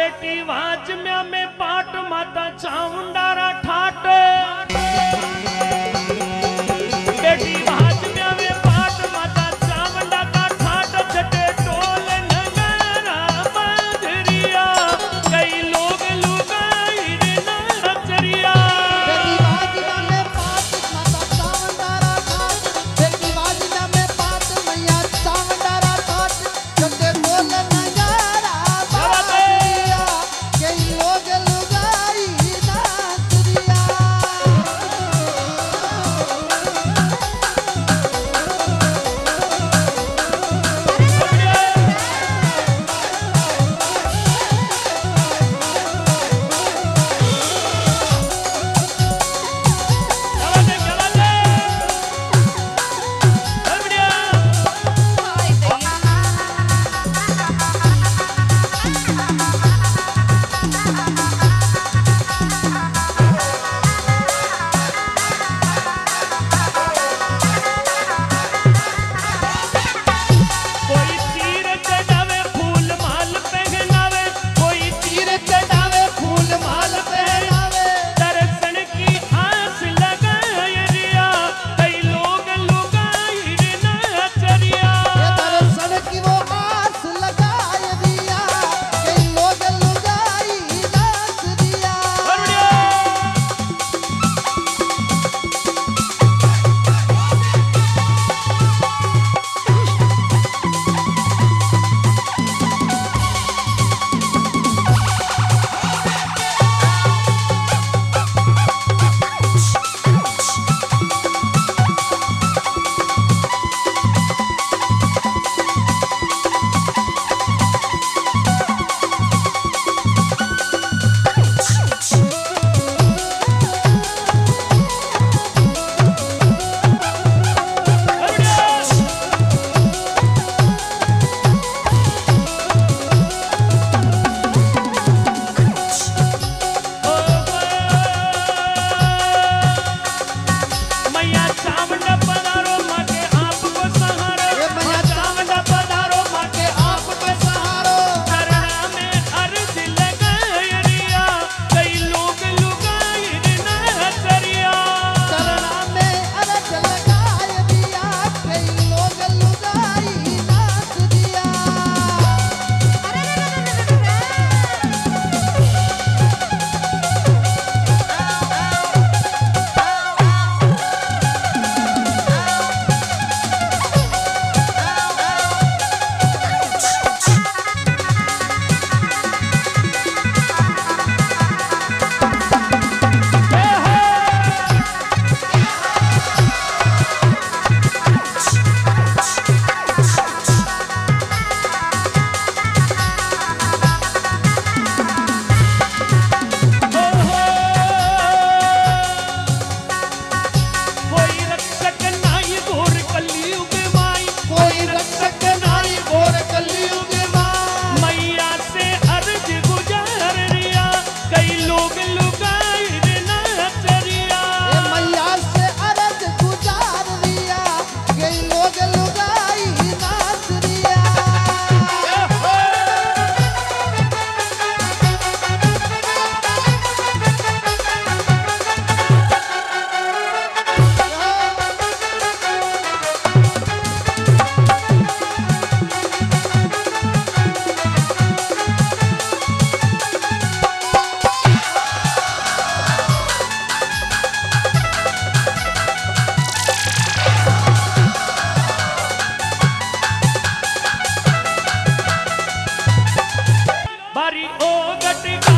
बेटी वाज में पाट माता चामुंडारा ठाट बेटी वाज में पाट माता चामुंडा का ठाट छटे टोल नगरा बंधरिया कई लोग लुगाई रे नचरिया बेटी वाज में पाट माता चामुंडारा ठाट बेटी वाज में पाट मैया चामुंडारा ठाट छटे टोल नगरा बंधरिया कई लोग लुगाई नचरिया कोई तीर चढ़ावे फूल माल पहनावे कोई तीर चढ़ावे फूल माल पहनावे दर्शन की आस लगाए रिया कई लोग लुगाई रे नचरिया ये दर्शन की वो आस लगाए दिया कई लोग लुगाई नाच दिया मैया चामुंडा पधारो माँ के आपको सहारो ये मैया चामुंडा पधारो माँ के आप पे सहारो चरणा में अर्ज लगाए रिया कई लोग लुगाई रे नचरिया चरणा में अरज लगाए दिया कई लोग लुगाई नाच दिया कोई रक्षक नाई घोर कलयुग माई कोई रक्षक नाई घोर कलयुग मां मैया से अर्ज गुजार रिया कई लोग लुगाई रे नचरिया ये मैया से अरज गुजार दिया कई लोग लुगाई नाच दिया बारी ओ गटका